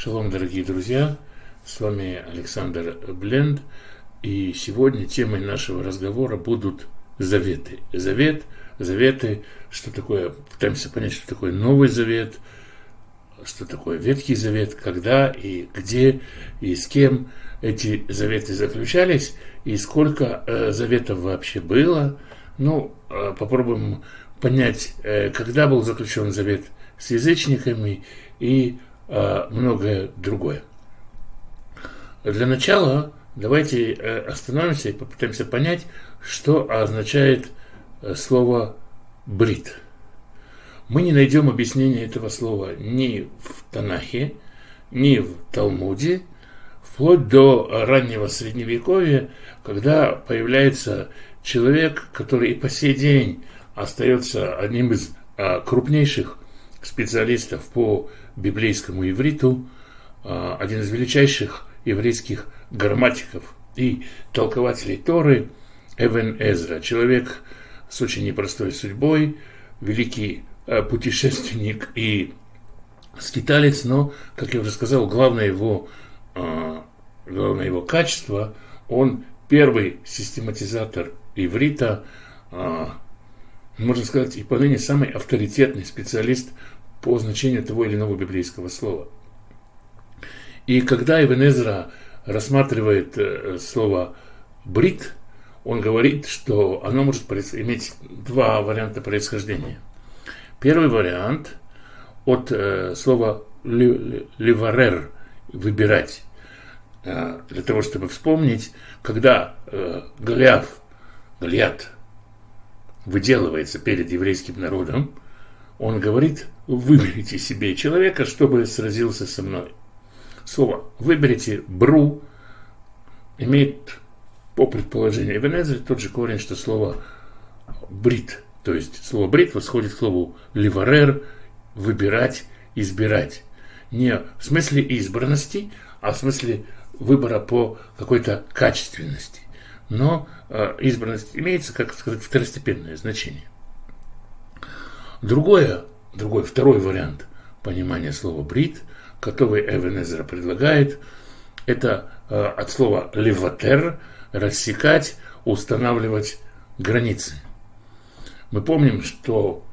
Шалом, дорогие друзья, с вами Александр Бленд, и сегодня темой нашего разговора будут заветы. Заветы, что такое, пытаемся понять, что такое Новый Завет, что такое Ветхий Завет, когда и где и с кем эти заветы заключались, и сколько заветов вообще было. Попробуем понять, когда был заключен завет с язычниками и многое другое. Для начала давайте остановимся и попытаемся понять, что означает слово «брит». Мы не найдем объяснения этого слова ни в Танахе, ни в Талмуде, вплоть до раннего Средневековья, когда появляется человек, который и по сей день остается одним из крупнейших специалистов по библейскому ивриту, один из величайших еврейских грамматиков и толкователей Торы Эвен Эзра, человек с очень непростой судьбой, великий путешественник и скиталец, но, как я уже сказал, главное его качество, он первый систематизатор иврита, можно сказать, и поныне самый авторитетный специалист по значению того или иного библейского слова. И когда Эвен Эзра рассматривает слово «брит», он говорит, что оно может иметь два варианта происхождения. Первый вариант от слова «ливарер» – «выбирать». Для того, чтобы вспомнить, когда Голиат выделывается перед еврейским народом, он говорит: выберите себе человека, чтобы сразился со мной. Слово «выберите» «бру» имеет, по предположению Эвен Эзры, тот же корень, что слово «брит». То есть слово «брит» восходит к слову «ливарер» – «выбирать», «избирать». Не в смысле избранности, а в смысле выбора по какой-то качественности. Но избранность имеется, как сказать, второстепенное значение. Второй вариант понимания слова «брит», который Эвен Эзра предлагает, это от слова «леватер» – рассекать, устанавливать границы. Мы помним, что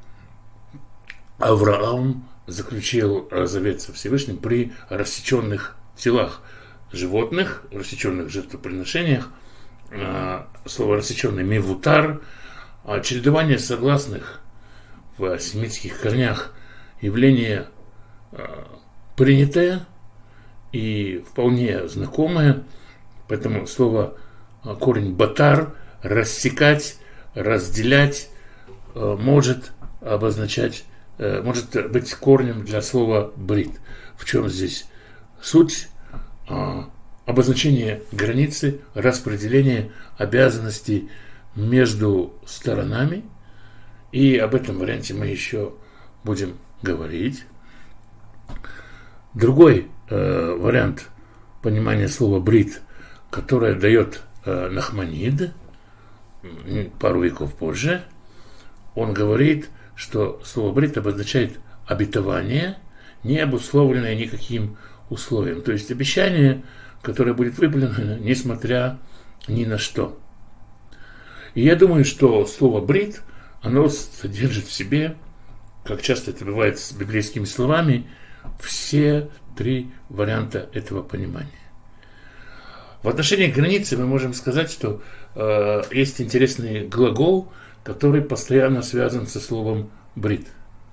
Авраам заключил завет со Всевышним при рассеченных телах животных, рассеченных жертвоприношениях. Слово «рассеченный» – «мивутар», чередование согласных в семитских корнях явление принятое и вполне знакомое, поэтому слово корень «батар» – рассекать, разделять, может быть корнем для слова «брит». В чем здесь суть? Обозначение границы, распределение обязанностей между сторонами, и об этом варианте мы еще будем говорить. Другой вариант понимания слова «брит», которое дает Нахманид пару веков позже, он говорит, что слово «брит» обозначает обетование, не обусловленное никаким условием, то есть обещание, которое будет выполнено несмотря ни на что. И я думаю, что слово «брит», оно содержит в себе, как часто это бывает с библейскими словами, все три варианта этого понимания. В отношении границы мы можем сказать, что есть интересный глагол, который постоянно связан со словом «брит».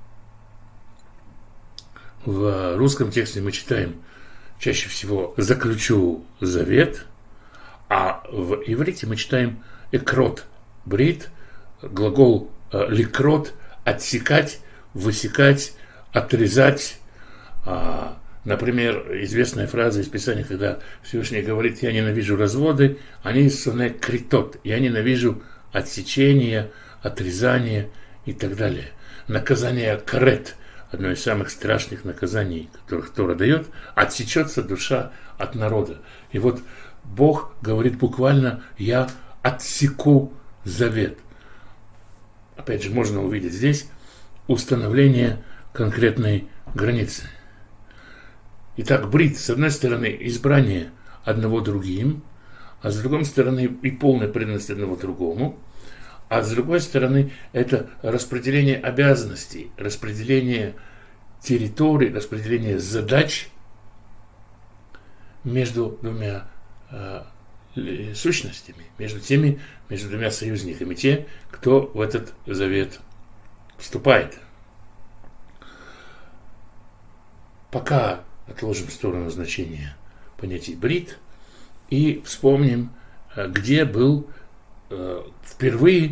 В русском тексте мы читаем чаще всего «заключу завет», а в иврите мы читаем «экрот брит», глагол «ликрот» – «отсекать», «высекать», «отрезать». Например, известная фраза из Писания, когда Всевышний говорит: «Я ненавижу разводы», они сонэ критот, «я ненавижу отсечение, отрезание» и так далее. Наказание карет, одно из самых страшных наказаний, которых Тора дает, отсечется душа от народа. И вот Бог говорит буквально: «Я отсеку завет». Опять же, можно увидеть здесь установление конкретной границы. Итак, брит, с одной стороны, избрание одного другим, а с другой стороны, и полная преданность одного другому, а с другой стороны, это распределение обязанностей, распределение территорий, распределение задач между двумя сущностями, между двумя союзниками, те, кто в этот завет вступает. Пока отложим в сторону значения понятия брит и вспомним, где был впервые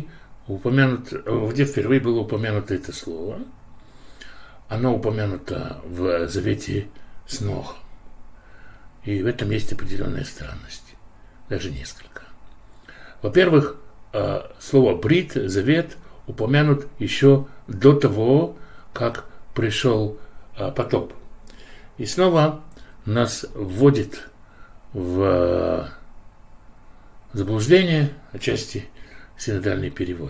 было упомянуто это слово. Оно упомянуто в завете с Нохом. И в этом есть определенная странность, даже несколько. Во-первых, слово брит, завет, упомянут еще до того, как пришел потоп. И снова нас вводит в заблуждение, отчасти синодальный перевод.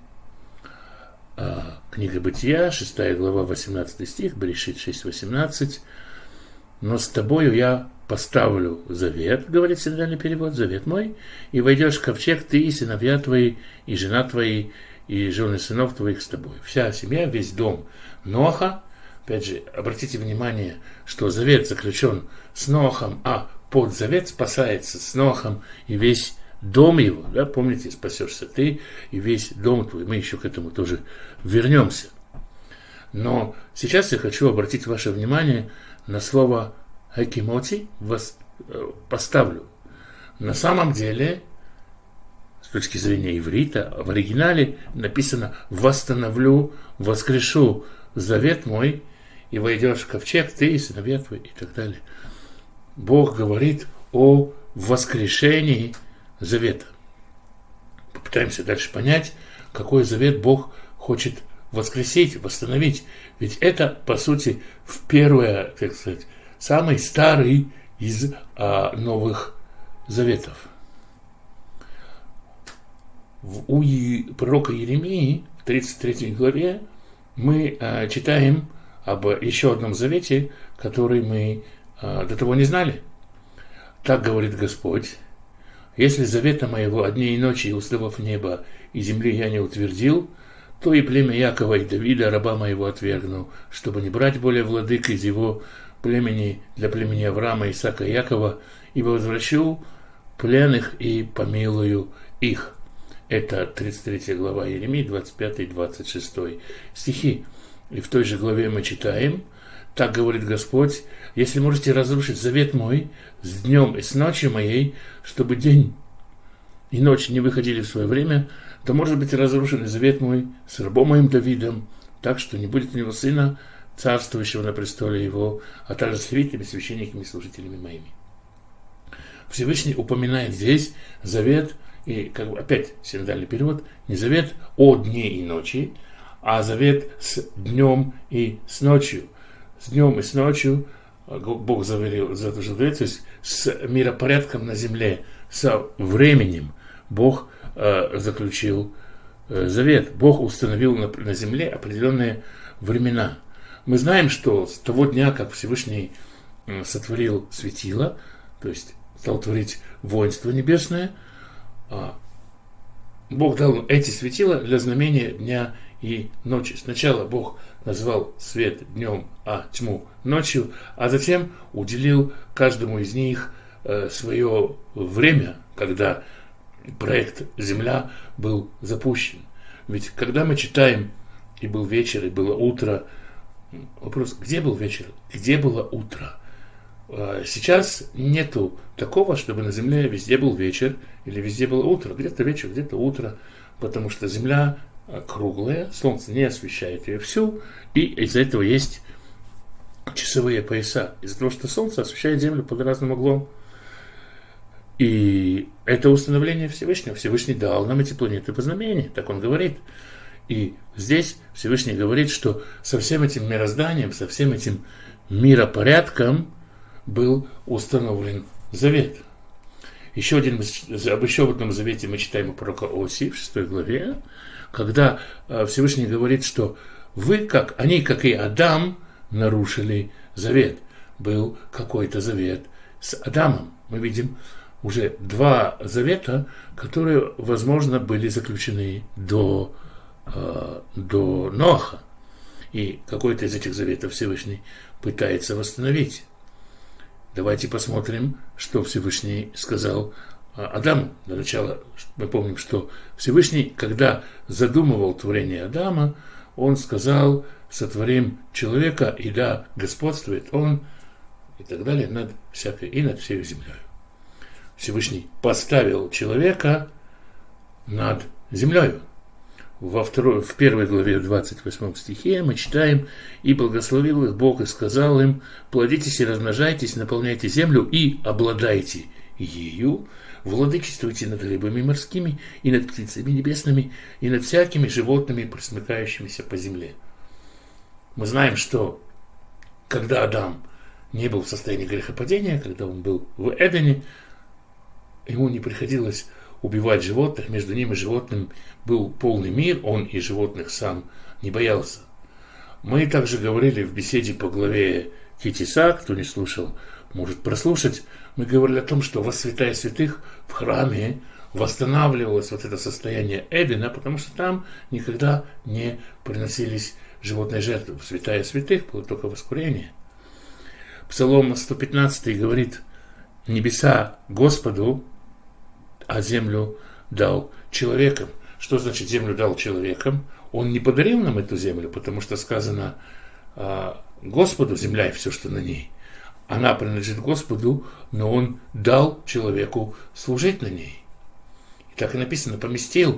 Книга Бытия, 6 глава, 18 стих, Берешит 6:18. «Но с тобою я поставлю завет, говорит синодальный перевод, завет мой, и войдешь в ковчег ты и сыновья твои, и жена твои, и жены сынов твоих с тобой». Вся семья, весь дом Ноаха. Опять же, обратите внимание, что завет заключен с Ноахом, а под завет спасается с Ноахом и весь дом его. Да, помните, спасешься ты и весь дом твой. Мы еще к этому тоже вернемся. Но сейчас я хочу обратить ваше внимание на слово «хакимоти», «поставлю». На самом деле, с точки зрения иврита, в оригинале написано «восстановлю, воскрешу завет мой, и войдешь в ковчег, ты и сыновья твои», и так далее. Бог говорит о воскрешении завета. Попытаемся дальше понять, какой завет Бог хочет воскресить, восстановить. Ведь это, по сути, так сказать, самый старый из новых заветов. У пророка Иеремии в 33 главе мы читаем об еще одном завете, который мы до того не знали. Так говорит Господь: «Если завета моего о дне и ночи и уставов неба и земли я не утвердил, то и племя Якова и Давида, раба моего, отвергну, чтобы не брать более владык из его племени для племени Авраама, Исаака и Якова, ибо возвращу пленных и помилую их». Это 33 глава Иеремии, 25 и 26 стихи. И в той же главе мы читаем: «Так говорит Господь: если можете разрушить завет мой с днем и с ночью моей, чтобы день и ночь не выходили в свое время, то может быть разрушен завет мой с рабом моим Давидом, так что не будет у него сына, царствующего на престоле его, а также с левитами, священниками и служителями моими». Всевышний упоминает здесь завет, и опять синодальный перевод, не завет о дне и ночи, а завет с днем и с ночью. С днем и с ночью Бог заверил, то есть с миропорядком на земле, со временем Бог заключил завет. Бог установил на земле определенные времена. Мы знаем, что с того дня, как Всевышний сотворил светило, то есть стал творить воинство небесное, Бог дал эти светила для знамения дня и ночи. Сначала Бог назвал свет днем, а тьму ночью, а затем уделил каждому из них свое время, когда проект «Земля» был запущен. Ведь когда мы читаем «И был вечер, и было утро», вопрос: где был вечер, где было утро? Сейчас нету такого, чтобы на земле везде был вечер или везде было утро. Где-то вечер, где-то утро, потому что земля круглая, солнце не освещает ее всю, и из-за этого есть часовые пояса. Из-за того, что солнце освещает землю под разным углом. И это установление Всевышнего. Всевышний дал нам эти планеты по знамению, так он говорит. И здесь Всевышний говорит, что со всем этим мирозданием, со всем этим миропорядком был установлен завет. Об еще одном завете мы читаем у пророка Осии в 6 главе, когда Всевышний говорит, что они, как и Адам, нарушили завет. был какой-то завет с Адамом. Мы видим уже два завета, которые, возможно, были заключены до Ноаха. И какой-то из этих заветов Всевышний пытается восстановить. Давайте посмотрим, что Всевышний сказал Адаму. Для начала мы помним, что Всевышний, когда задумывал творение Адама, он сказал: сотворим человека, и да, господствует он, и так далее, над всякой, и над всей землей. Всевышний поставил человека над землей. В первой главе, в 28 стихе мы читаем: «И благословил их Бог, и сказал им: плодитесь и размножайтесь, наполняйте землю и обладайте ею, владычествуйте над рыбами морскими, и над птицами небесными, и над всякими животными, пресмыкающимися по земле». Мы знаем, что когда Адам не был в состоянии грехопадения, когда он был в Эдене, ему не приходилось убивать животных, между ним и животным был полный мир, он и животных сам не боялся. Мы также говорили в беседе по главе Ки-Тиса, кто не слушал, может прослушать, мы говорили о том, что во святая святых в храме восстанавливалось вот это состояние Эдена, потому что там никогда не приносились животные жертвы. В святая святых было только воскурение. Псалом 115 говорит: «Небеса Господу, а землю дал человекам». Что значит землю дал человекам? Он не подарил нам эту землю, потому что сказано Господу земля и все, что на ней. Она принадлежит Господу, но Он дал человеку служить на ней. И так и написано: поместил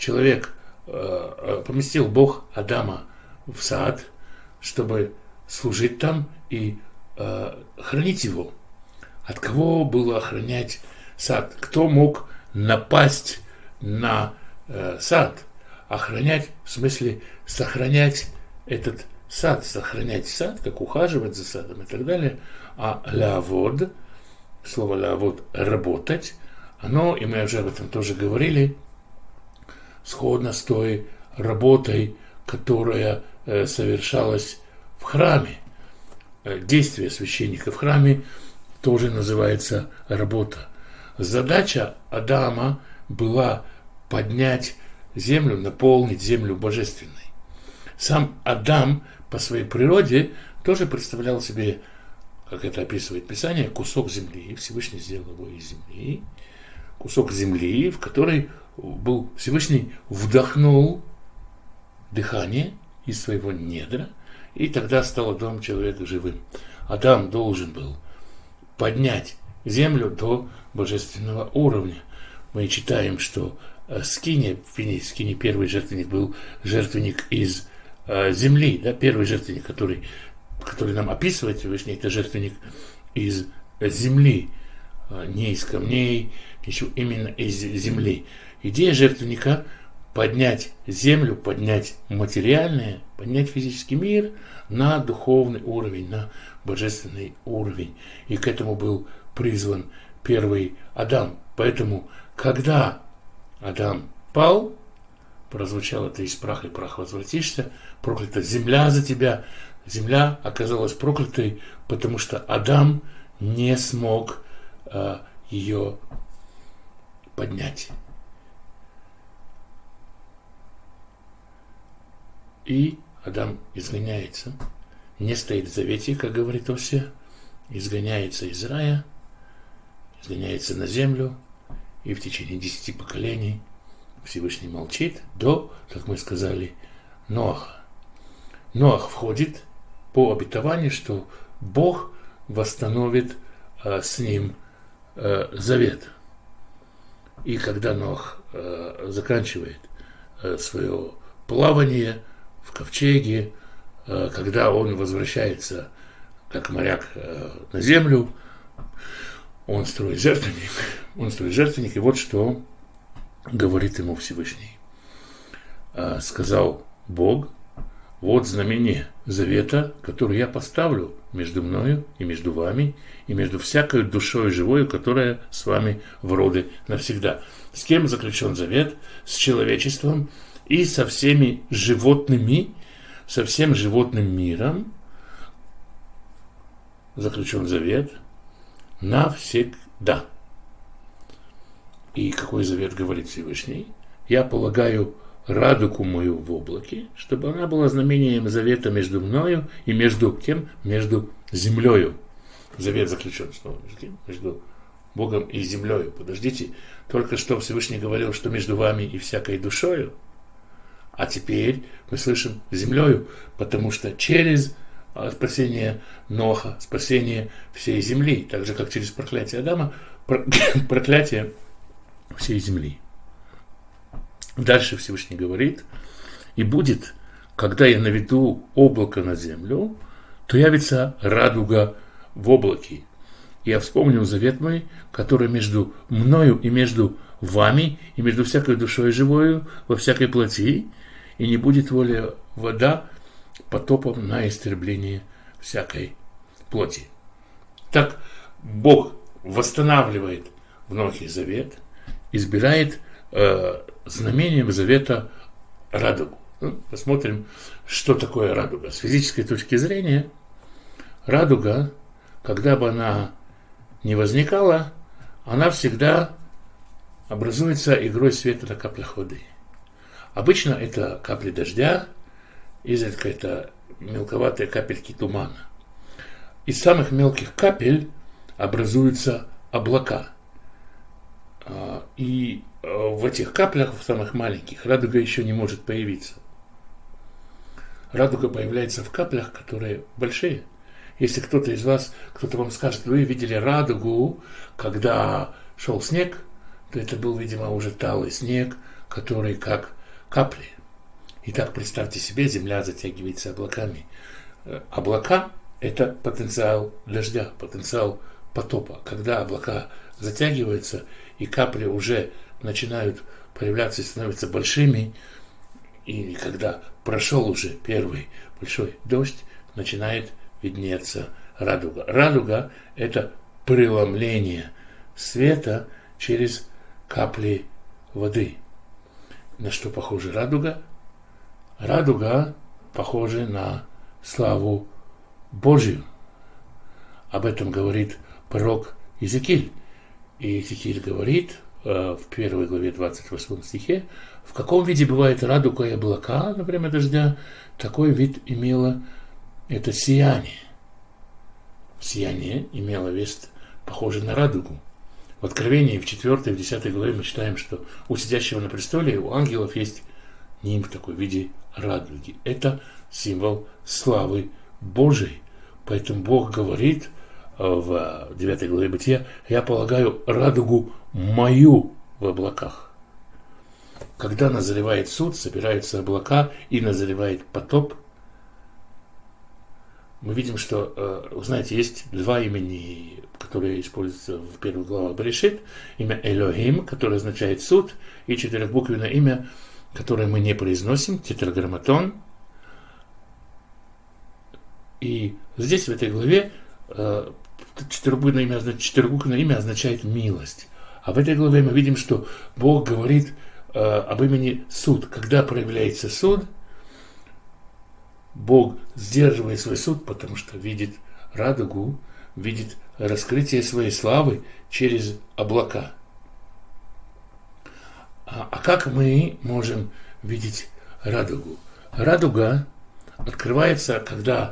Бог Адама в сад, чтобы служить там и хранить его. От кого было охранять сад? Кто мог напасть на сад? Охранять, в смысле сохранять этот сад, сохранять сад, как ухаживать за садом и так далее. А лавод, слово лавод, работать, оно, и мы уже об этом тоже говорили, сходно с той работой, которая совершалась в храме. Действие священника в храме тоже называется работа. Задача Адама была поднять землю, наполнить землю божественной. Сам Адам по своей природе тоже представлял себе, как это описывает Писание, кусок земли. Всевышний сделал его из земли. Кусок земли, в который Всевышний вдохнул дыхание из своего недра, и тогда стал Адам человека живым. Адам должен был поднять землю до божественного уровня. Мы читаем, что в Скине первый жертвенник был жертвенник из земли, да, первый жертвенник, который нам описывает Всевышний, это жертвенник из земли, не из камней, ничего, именно из земли. Идея жертвенника — поднять землю, поднять материальное, поднять физический мир на духовный уровень, на божественный уровень. И к этому был призван первый Адам. Поэтому, когда Адам пал, прозвучало: ты из праха и прах возвратишься, проклята земля за тебя. Земля оказалась проклятой, потому что Адам не смог ее поднять. И Адам изгоняется, не стоит в завете, как говорит Осия, изгоняется из рая, изгоняется на землю, и в течение 10 поколений Всевышний молчит до, как мы сказали, Ноаха. Ноах входит по обетованию, что Бог восстановит с ним завет. И когда Ноах заканчивает свое плавание в ковчеге, когда он возвращается как моряк на землю, он строит жертвенник, и вот что говорит ему Всевышний. Сказал Бог: вот знамение завета, который я поставлю между мною и между вами, и между всякой душой живой, которая с вами в роды навсегда. С кем заключен завет? С человечеством и со всеми животными, со всем животным миром, заключен завет навсегда. И какой завет говорит Всевышний? Я полагаю радугу мою в облаке, чтобы она была знамением завета между мною и между кем? Между землею. Завет заключен снова между кем? Между Богом и землею. Подождите, только что Всевышний говорил, что между вами и всякой душою, а теперь мы слышим землею, потому что через спасение Ноха, спасение всей земли, так же как через проклятие Адама, проклятие всей земли. Дальше Всевышний говорит: и будет, когда я наведу облако на землю, то явится радуга в облаке. Я вспомнил завет мой, который между мною и между вами, и между всякой душой живою во всякой плоти, и не будет воля вода потопом на истребление всякой плоти. Так Бог восстанавливает в Нохе завет, избирает знамением завета радугу. Посмотрим, что такое радуга. С физической точки зрения, радуга, когда бы она не возникала, она всегда образуется игрой света на каплях воды. Обычно это капли дождя, изредка это мелковатые капельки тумана. Из самых мелких капель образуются облака. И в этих каплях, в самых маленьких, радуга еще не может появиться. Радуга появляется в каплях, которые большие. Если кто-то из вас, кто-то вам скажет, вы видели радугу, когда шел снег, то это был, видимо, уже талый снег, который как капли. Итак, представьте себе, земля затягивается облаками. Облака – это потенциал дождя, потенциал потопа. Когда облака затягиваются, и капли уже начинают появляться и становятся большими, и когда прошел уже первый большой дождь, начинает виднеться радуга. Радуга – это преломление света через капли воды. На что похожа радуга? Радуга похожа на славу Божию. Об этом говорит пророк Иезекииль. И Иезекииль говорит в 1 главе 28 стихе, в каком виде бывает радуга и облака на время дождя, такой вид имело это сияние. Сияние имело вид, похожий на радугу. В Откровении в 4 и в 10 главе мы читаем, что у сидящего на престоле, у ангелов есть нимб такой в виде радуги. Это символ славы Божией. Поэтому Бог говорит в 9 главе Бытия: я полагаю радугу мою в облаках. Когда назревает суд, собираются облака и назревает потоп, мы видим, что, вы знаете, есть два имени, которые используются в первой главе Берешит. Имя Элохим, которое означает суд, и четырехбуквенное имя, которое мы не произносим, тетраграмматон. И здесь, в этой главе, четырехбуквенное имя означает милость. А в этой главе мы видим, что Бог говорит об имени суд. Когда проявляется суд, Бог сдерживает свой суд, потому что видит радугу, видит раскрытие своей славы через облака. А как мы можем видеть радугу? Радуга открывается, когда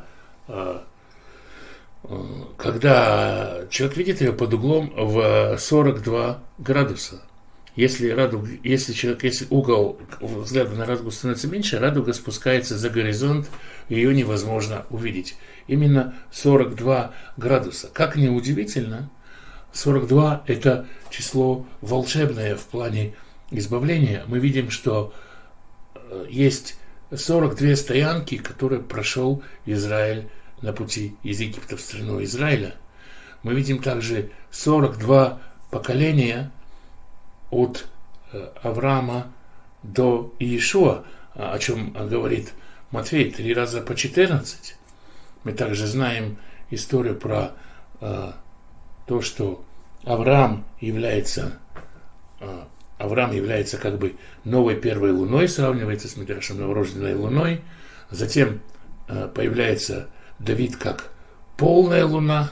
человек видит ее под углом в 42 градуса. Если угол взгляда на радугу становится меньше, радуга спускается за горизонт, и ее невозможно увидеть. Именно 42 градуса. Как ни удивительно, 42 – это число волшебное в плане избавления. Мы видим, что есть 42 стоянки, которые прошел Израиль на пути из Египта в страну Израиля. Мы видим также 42 поколения от Авраама до Иешуа, о чем говорит Матфей, 3 раза по 14. Мы также знаем историю про то, что Авраам является как бы новой первой луной, сравнивается с Мидрашем новорожденной луной. Затем появляется Давид как полная луна,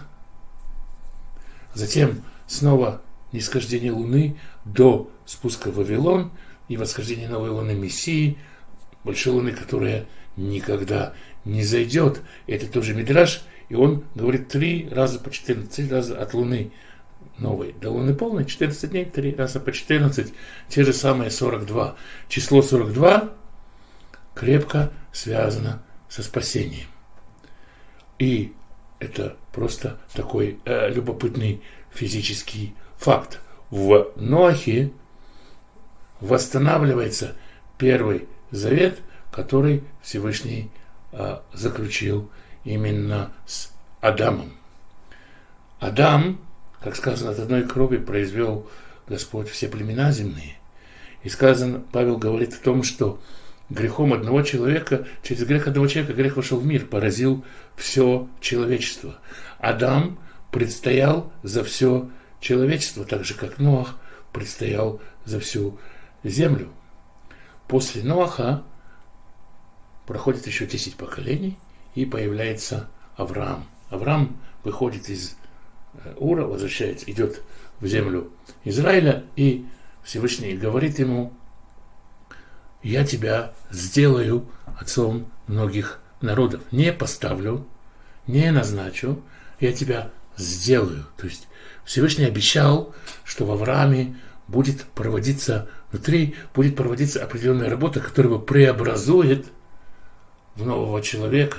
затем снова нисхождение луны до спуска в Вавилон и восхождение новой луны Мессии, большой луны, которая никогда не зайдет. Это тоже Мидраш, и он говорит 3 раза по 14, 3 раза от луны новой до луны полной, 14 дней, 3 раза по 14, те же самые 42. Число 42 крепко связано со спасением. И это просто такой любопытный физический факт. В Ноахе восстанавливается Первый Завет, который Всевышний заключил именно с Адамом. Адам, как сказано, от одной крови произвел Господь все племена земные. И сказано, Павел говорит о том, что грехом одного человека, через грех одного человека грех вошел в мир, поразил все человечество. Адам предстоял за все человечество, так же как Ноах предстоял за всю землю. После Ноаха проходит еще 10 поколений, и появляется Авраам. Авраам выходит из Ура, возвращается, идет в землю Израиля, и Всевышний говорит ему: я тебя сделаю отцом многих народов. Не поставлю, не назначу, я тебя сделаю. То есть Всевышний обещал, что в Аврааме будет проводиться определенная работа, которая его преобразует в нового человека.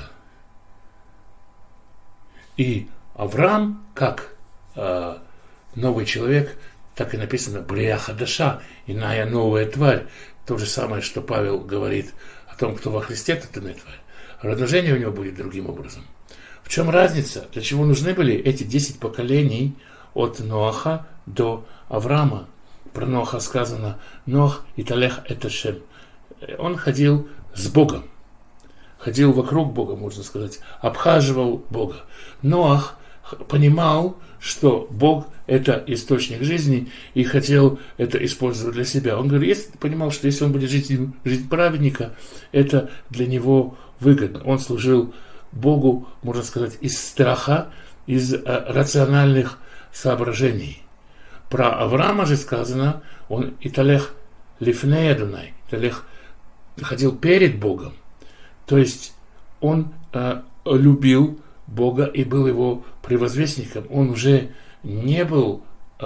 И Авраам, как новый человек, так и написано «Брия хадаша», иная новая тварь. То же самое, что Павел говорит о том, кто во Христе, это иная тварь. Размножение у него будет другим образом. В чем разница? Для чего нужны были эти 10 поколений от Ноаха до Авраама? Про Ноаха сказано «Ноах италех это шем». Он ходил с Богом. Ходил вокруг Бога, можно сказать, обхаживал Бога. Ноах понимал, что Бог – это источник жизни, и хотел это использовать для себя. Он говорит, понимал, что если он будет жить жизнь праведника, это для него выгодно. Он служил Богу, можно сказать, из страха, из рациональных соображений. Про Авраама же сказано, он италех лифней Адонай, италех ходил перед Богом. То есть он любил Бога и был его превозвестником. Он уже не был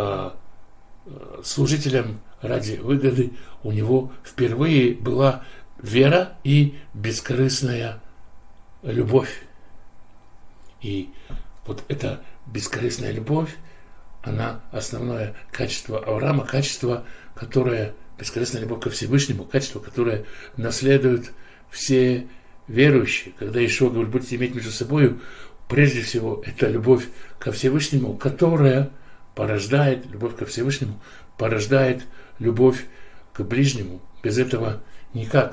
служителем ради выгоды. У него впервые была вера и бескорыстная любовь. И вот эта бескорыстная любовь, она основное качество Авраама, качество, которое, бескорыстная любовь ко Всевышнему, качество, которое наследуют все верующие. Когда Ишуа говорит, будете иметь между собой, прежде всего, это любовь ко Всевышнему, которая порождает, любовь ко Всевышнему, порождает любовь к ближнему. Без этого никак.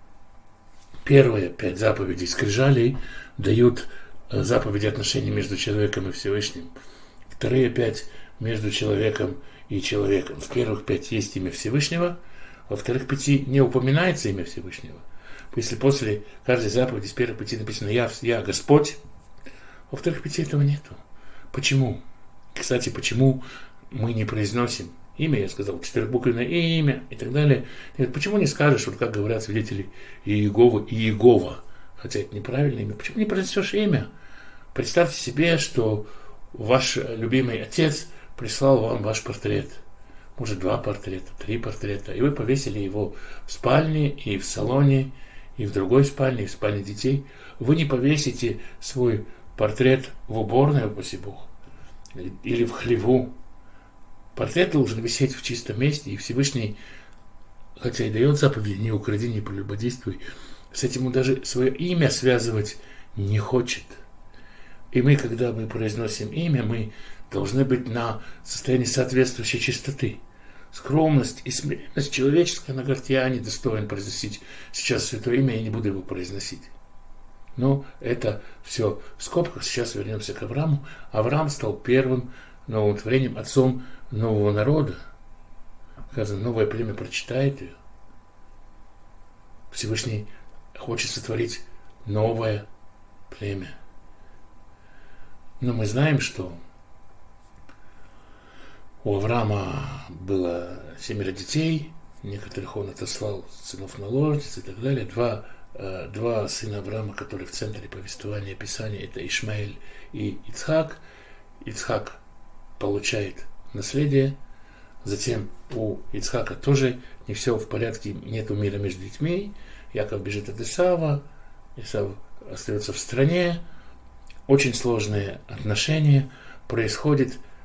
Первые 5 заповедей скрижалей дают заповеди отношений между человеком и Всевышним. Вторые 5 между человеком и человеком. В первых 5 есть имя Всевышнего, во вторых 5 не упоминается имя Всевышнего. Если после каждой заповеди с первых 5 написано «Я Господь», во вторых 5 этого нету. Почему? Кстати, почему мы не произносим имя, я сказал, 4-буквенное имя и так далее. Почему не скажешь, вот как говорят свидетели Иеговы, Иегова, хотя это неправильное имя, почему не произнесешь имя? Представьте себе, что ваш любимый отец прислал вам ваш портрет. Может, 2 портрета, 3 портрета, и вы повесили его в спальне и в салоне, и в другой спальне, и в спальне детей. Вы не повесите свой портрет в уборной, упаси Бог, или в хлеву. Портрет должен висеть в чистом месте, и Всевышний, хотя и дает заповеди «не укради, не прелюбодействуй», с этим он даже свое имя связывать не хочет. И мы, когда мы произносим имя, мы должны быть на состоянии соответствующей чистоты. Скромность и смиренность человеческая, она говорит, я не достоин произносить сейчас святое имя, я не буду его произносить. Но это все в скобках. Сейчас вернемся к Аврааму. Авраам стал первым новым творением, отцом нового народа. Сказано, новое племя прочитает ее. Всевышний хочет сотворить новое племя. Но мы знаем, что у Авраама было 7 детей, некоторых он отослал сынов наложниц и так далее. Два сына Авраама, которые в центре повествования Писания, это Ишмаэль и Ицхак. Ицхак получает наследие, затем у Ицхака тоже не все в порядке, нет мира между детьми. Яков бежит от Исава, Исав остается в стране. Очень сложные отношения, происходит